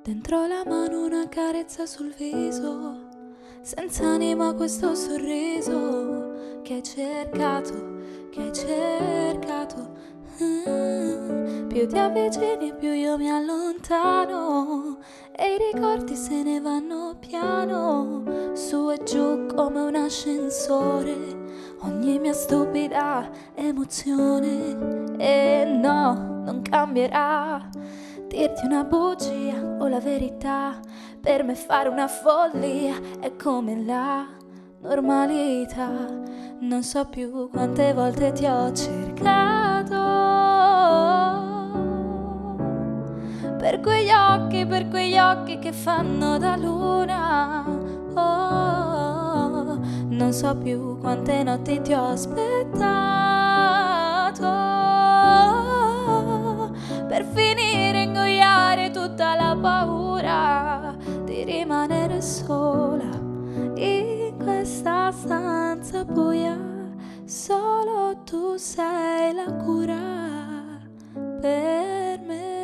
Dentro la mano una carezza sul viso, senza anima questo sorriso che hai cercato. Più ti avvicini più io mi allontano e i ricordi se ne vanno piano, su e giù come un ascensore, ogni mia stupida emozione. E no, non cambierà dirti una bugia o la verità, per me fare una follia è come la normalità. Non so più quante volte ti ho cercato, per quegli occhi che fanno da luna. Oh, non so più quante notti ti ho aspettato, per finire ingoiare tutta la paura di rimanere sola in questa stanza buia. Solo tu sei la cura per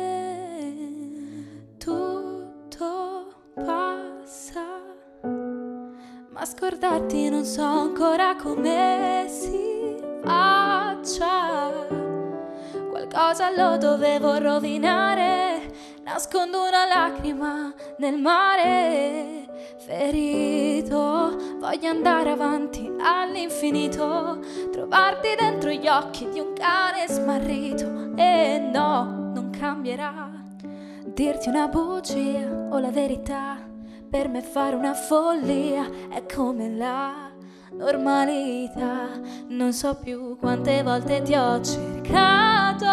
me. Tutto passa, ma scordarti non so ancora come si faccia. Qualcosa lo dovevo rovinare, nascondo una lacrima nel mare. Ferito, voglio andare avanti all'infinito, trovarti dentro gli occhi di un cane smarrito. E no, non cambierà dirti una bugia o la verità, per me fare una follia è come la normalità. Non so più quante volte ti ho cercato,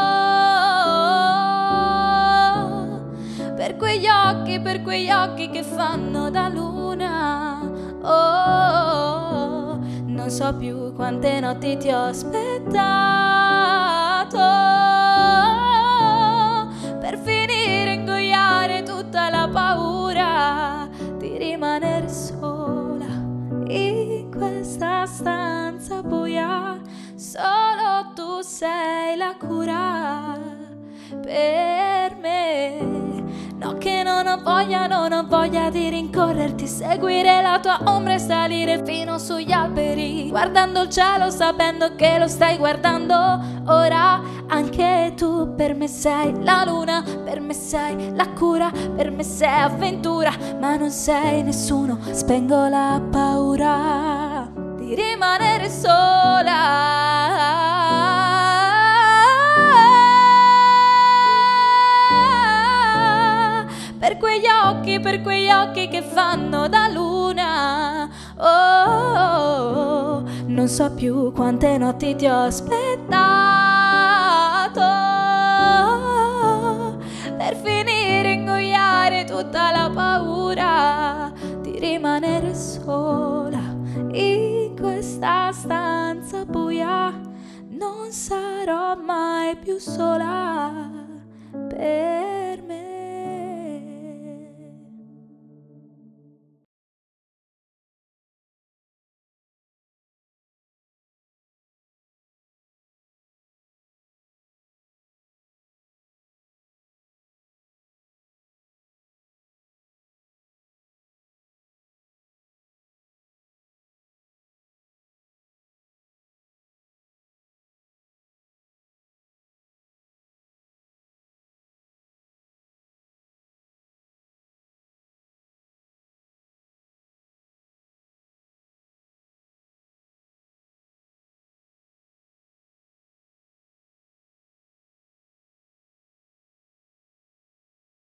per quegli occhi che fanno da luna. Oh, non so più quante notti ti ho aspettato, per finire ingoiare tutta la paura di rimanere sola in questa stanza buia. Solo tu sei la cura per me. No, che non ho voglia di rincorrerti, seguire la tua ombra e salire fino sugli alberi, guardando il cielo sapendo che lo stai guardando. Ora anche tu per me sei la luna, per me sei la cura, per me sei avventura, ma non sei nessuno. Spengo la paura di rimanere sola, per quegli occhi che fanno da luna. Oh, non so più quante notti ti ho aspettato, per finire ingoiare tutta la paura di rimanere sola in questa stanza buia. Non sarò mai più sola per